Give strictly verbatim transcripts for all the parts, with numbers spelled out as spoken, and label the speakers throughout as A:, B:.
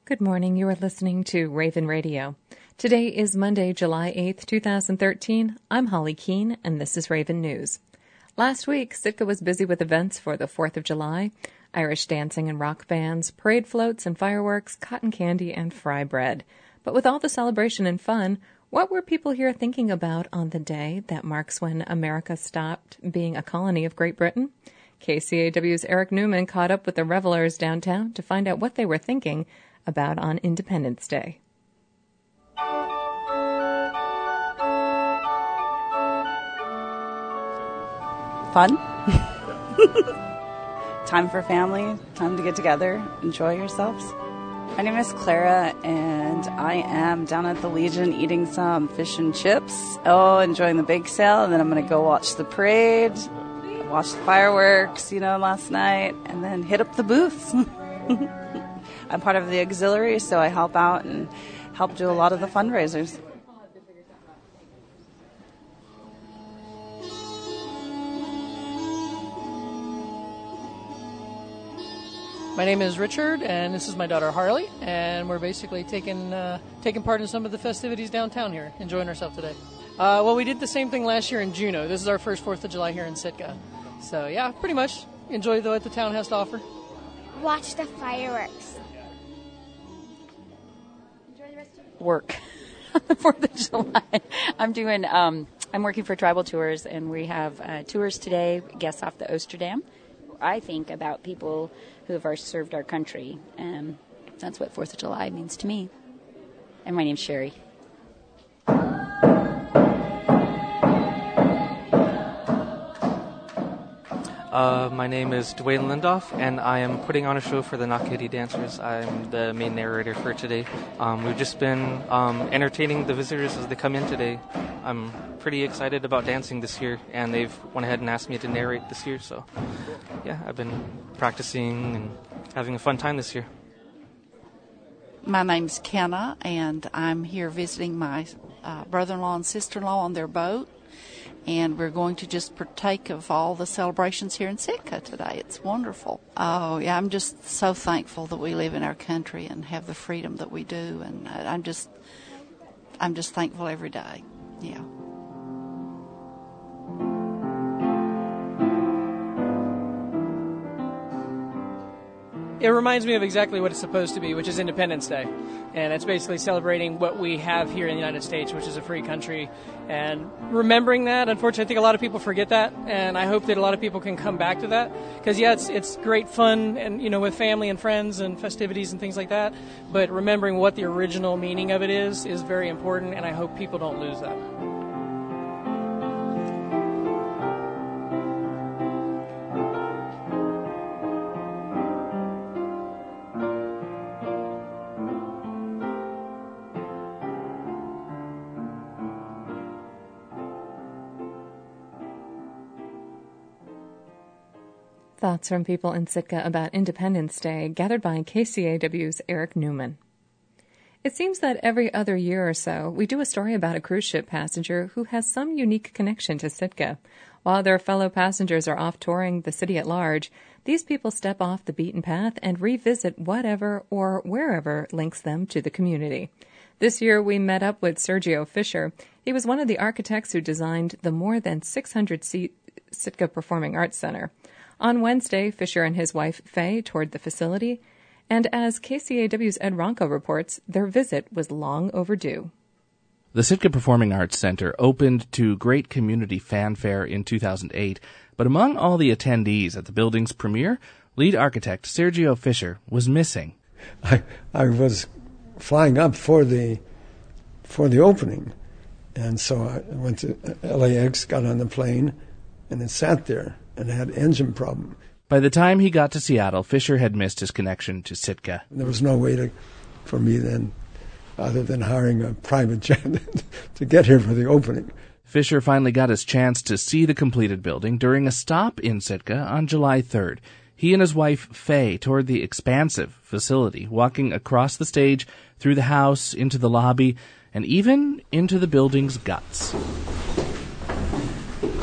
A: Good morning. You are listening to Raven Radio. Today is Monday, July eighth, twenty thirteen. I'm Holly Keene, and this is Raven News. Last week, Sitka was busy with events for the fourth of July, Irish dancing and rock bands, parade floats and fireworks, cotton candy, and fry bread. But with all the celebration and fun, what were people here thinking about on the day that marks when America stopped being a colony of Great Britain? K C A W's Eric Newman caught up with the revelers downtown to find out what they were thinking about on Independence Day.
B: Fun. Time for family, time to get together, enjoy yourselves. My name is Clara, and I am down at the Legion eating some fish and chips. Oh, enjoying the bake sale, and then I'm going to go watch the parade, watch the fireworks, you know, last night, and then hit up the booths. I'm part of the auxiliary, so I help out and help do a lot of the fundraisers.
C: My name is Richard, and this is my daughter Harley, and we're basically taking uh, taking part in some of the festivities downtown here, enjoying ourselves today. Uh, well, we did the same thing last year in Juneau. This is our first fourth of July here in Sitka. So, yeah, pretty much enjoy what the town has to offer.
D: Watch the fireworks.
E: Enjoy the rest of work on the fourth of July. I'm doing, um, I'm working for Tribal Tours, and we have uh, tours today, guests off the Oosterdam. I think about people who have served our country. Um, that's what fourth of July means to me. And my name's Sherry.
F: Uh, my name is Dwayne Lindoff, and I am putting on a show for the Nakedi Dancers. I'm the main narrator for today. Um, we've just been um, entertaining the visitors as they come in today. I'm pretty excited about dancing this year, and they've went ahead and asked me to narrate this year. So, yeah, I've been practicing and having a fun time this year.
G: My name's Kenna, and I'm here visiting my uh, brother-in-law and sister-in-law on their boat. And we're going to just partake of all the celebrations here in Sitka today. It's wonderful. Oh, yeah, I'm just so thankful that we live in our country and have the freedom that we do. And I'm just, I'm just thankful every day. Yeah.
C: It reminds me of exactly what it's supposed to be, which is Independence Day. And it's basically celebrating what we have here in the United States, which is a free country. And remembering that, unfortunately, I think a lot of people forget that. And I hope that a lot of people can come back to that. Because, yeah, it's it's great fun and, you know, with family and friends and festivities and things like that. But remembering what the original meaning of it is, is very important. And I hope people don't lose that.
A: Thoughts from people in Sitka about Independence Day, gathered by K C A W's Eric Newman. It seems that every other year or so, we do a story about a cruise ship passenger who has some unique connection to Sitka. While their fellow passengers are off touring the city at large, these people step off the beaten path and revisit whatever or wherever links them to the community. This year, we met up with Sergio Fisher. He was one of the architects who designed the more than six hundred seat Sitka Performing Arts Center. On Wednesday, Fisher and his wife, Faye, toured the facility, and as K C A W's Ed Ronco reports, their visit was long overdue.
H: The Sitka Performing Arts Center opened to great community fanfare in two thousand eight, but among all the attendees at the building's premiere, lead architect Sergio Fisher was missing.
I: I, I was flying up for the for the opening, and so I went to L A X, got on the plane, and it sat there. And had an engine problem.
H: By the time he got to Seattle, Fisher had missed his connection to Sitka.
I: There was no way to, for me then, other than hiring a private jet to get here for the opening.
H: Fisher finally got his chance to see the completed building during a stop in Sitka on July third. He and his wife, Faye, toured the expansive facility, walking across the stage, through the house, into the lobby, and even into the building's guts.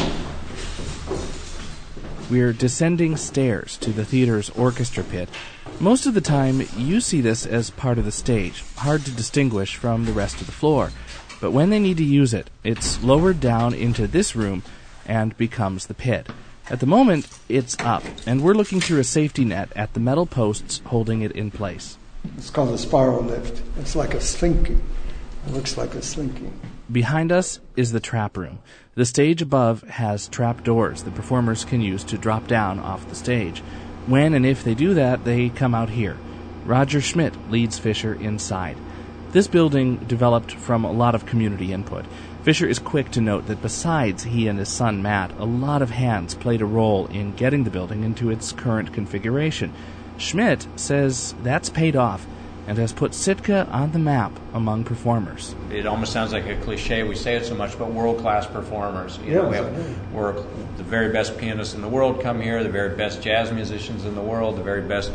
H: We're descending stairs to the theater's orchestra pit, Most of the time, you see this as part of the stage, hard to distinguish from the rest of the floor. But when they need to use it, it's lowered down into this room and becomes the pit. At the moment, it's up, and we're looking through a safety net at the metal posts holding it in place.
I: It's called a spiral lift. It's like a slinky. It looks like a slinky.
H: Behind us is the trap room. The stage above has trap doors the performers can use to drop down off the stage. When and if they do that, they come out here. Roger Schmidt leads Fisher inside. This building developed from a lot of community input. Fisher is quick to note that besides he and his son Matt, a lot of hands played a role in getting the building into its current configuration. Schmidt says that's paid off and has put Sitka on the map among performers.
J: It almost sounds like a cliche, we say it so much, but world-class performers. You
I: yes,
J: know, we have, we're the very best pianists in the world come here, the very best jazz musicians in the world, the very best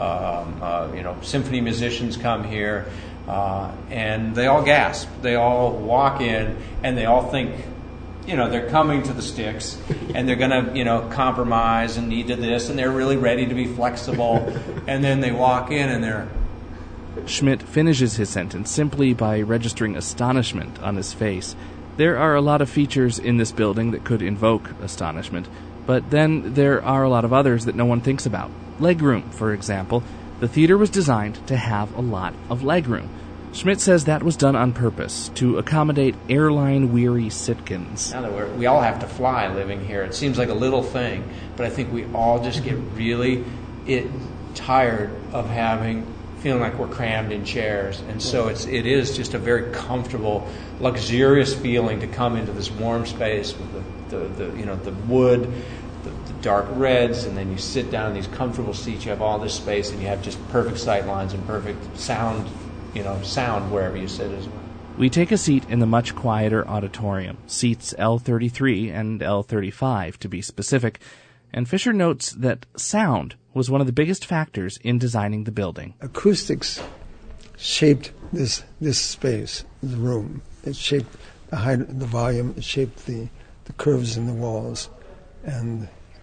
J: um, uh, you know, symphony musicians come here, uh, and they all gasp. They all walk in, and they all think, you know, they're coming to the Styx, and they're going to, you know, compromise and need to this, and they're really ready to be flexible, and then they walk in, and they're...
H: Schmidt finishes his sentence simply by registering astonishment on his face. There are a lot of features in this building that could invoke astonishment, but then there are a lot of others that no one thinks about. Legroom, for example. The theater was designed to have a lot of legroom. Schmidt says that was done on purpose, to accommodate airline-weary Sitkans.
J: Now that we're, we all have to fly living here. It seems like a little thing, but I think we all just get really it, tired of having... feeling like we're crammed in chairs, and so it's it is just a very comfortable, luxurious feeling to come into this warm space with the, the, the you know the wood, the, the dark reds, and then you sit down in these comfortable seats. You have all this space, and you have just perfect sight lines and perfect sound, you know, sound wherever you sit as well.
H: We take a seat in the much quieter auditorium, seats L thirty-three and L thirty-five to be specific. And Fisher notes that sound was one of the biggest factors in designing the building.
I: Acoustics shaped this this space, the room. It shaped the height, the volume. It shaped the, the curves in the walls, and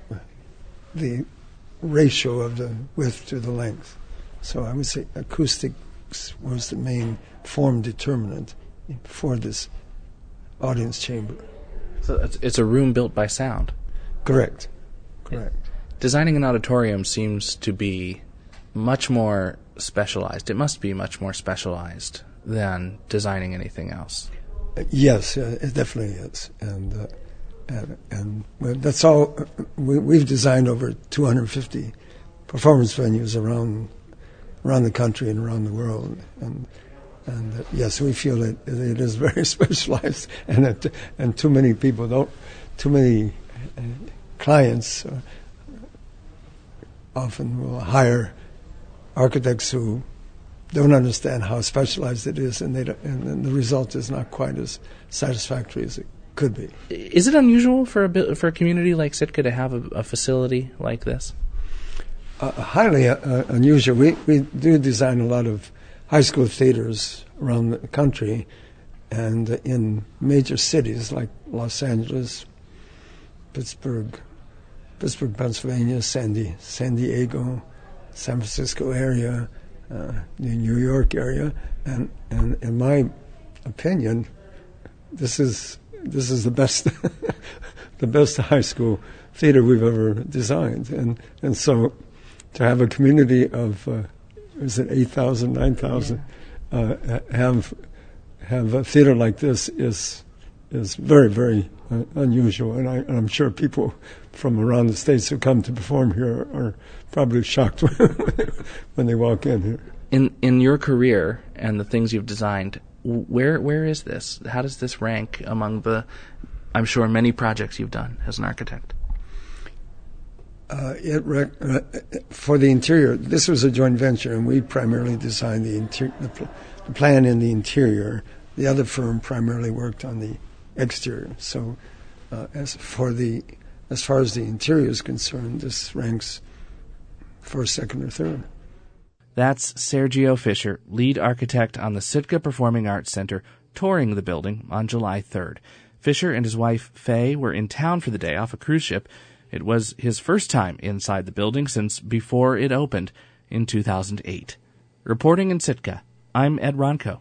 I: the ratio of the width to the length. So I would say acoustics was the main form determinant for this audience chamber.
H: So it's, it's a room built by sound.
I: Correct. Correct.
H: Designing an auditorium seems to be much more specialized. It must be much more specialized than designing anything else.
I: Uh, yes, uh, it definitely is. And uh, and, and well, that's all. Uh, we, we've designed over two hundred fifty performance venues around around the country and around the world. And and uh, yes, we feel that it is very specialized, and that, and too many people don't, too many uh, clients uh, often will hire architects who don't understand how specialized it is, and they don't, and, and the result is not quite as satisfactory as it could be.
H: Is it unusual for a for a community like Sitka to have a, a facility like this?
I: Uh, highly uh, unusual. We we do design a lot of high school theaters around the country, and uh, in major cities like Los Angeles, Pittsburgh, Pittsburgh, Pennsylvania, San, Di- San Diego, San Francisco area, uh, the New York area, and, and in my opinion, this is this is the best the best high school theater we've ever designed, and and so to have a community of uh, is it eight thousand, nine thousand, uh, have have a theater like this is is very very uh, unusual, and, I, and I'm sure people from around the states who come to perform here are probably shocked when they walk in here.
H: In in your career and the things you've designed, where where is this? How does this rank among the, I'm sure, many projects you've done as an architect?
I: Uh, it rec- uh, for the interior, this was a joint venture, and we primarily designed the, inter- the, pl- the plan in the interior. The other firm primarily worked on the exterior. So, uh, as for the as far as the interior is concerned, this ranks first, second, or third.
H: That's Sergio Fisher, lead architect on the Sitka Performing Arts Center, touring the building on July third. Fisher and his wife, Faye, were in town for the day off a cruise ship. It was his first time inside the building since before it opened, in two thousand eight. Reporting in Sitka, I'm Ed Ronco.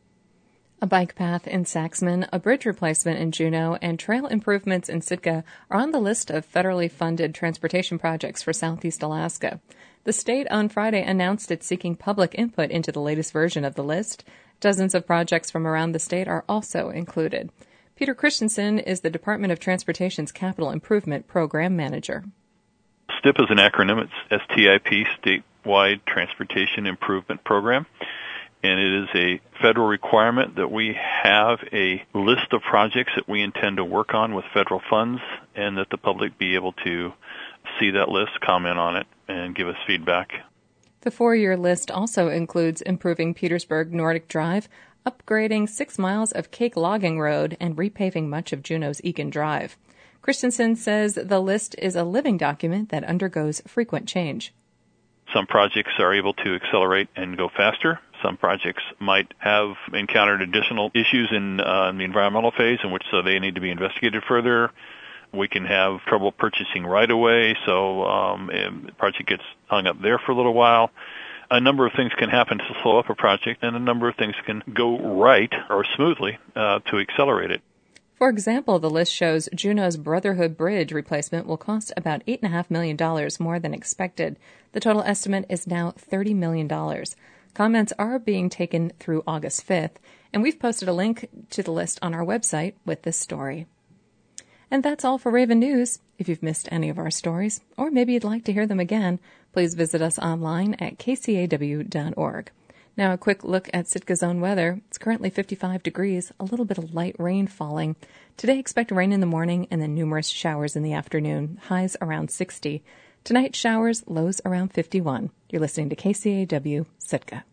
A: A bike path in Saxman, a bridge replacement in Juneau, and trail improvements in Sitka are on the list of federally funded transportation projects for Southeast Alaska. The state on Friday announced it's seeking public input into the latest version of the list. Dozens of projects from around the state are also included. Peter Christensen is the Department of Transportation's Capital Improvement Program Manager.
K: S T I P is an acronym. It's S T I P, Statewide Transportation Improvement Program. And it is a federal requirement that we have a list of projects that we intend to work on with federal funds, and that the public be able to see that list, comment on it, and give us feedback.
A: The four-year list also includes improving Petersburg Nordic Drive, upgrading six miles of Cake Logging Road, and repaving much of Juneau's Eakin Drive. Christensen says the list is a living document that undergoes frequent change.
K: Some projects are able to accelerate and go faster. Some projects might have encountered additional issues in, uh, in the environmental phase, in which so they need to be investigated further. We can have trouble purchasing right away, so um, the project gets hung up there for a little while. A number of things can happen to slow up a project, and a number of things can go right or smoothly uh, to accelerate it.
A: For example, the list shows Juneau's Brotherhood Bridge replacement will cost about eight point five million dollars more than expected. The total estimate is now thirty million dollars. Comments are being taken through August fifth, and we've posted a link to the list on our website with this story. And that's all for Raven News. If you've missed any of our stories, or maybe you'd like to hear them again, please visit us online at k c a w dot org. Now a quick look at Sitka's own weather. It's currently fifty-five degrees, a little bit of light rain falling. Today expect rain in the morning and then numerous showers in the afternoon, highs around sixty. Tonight showers, lows around fifty-one. You're listening to K C A W Sitka.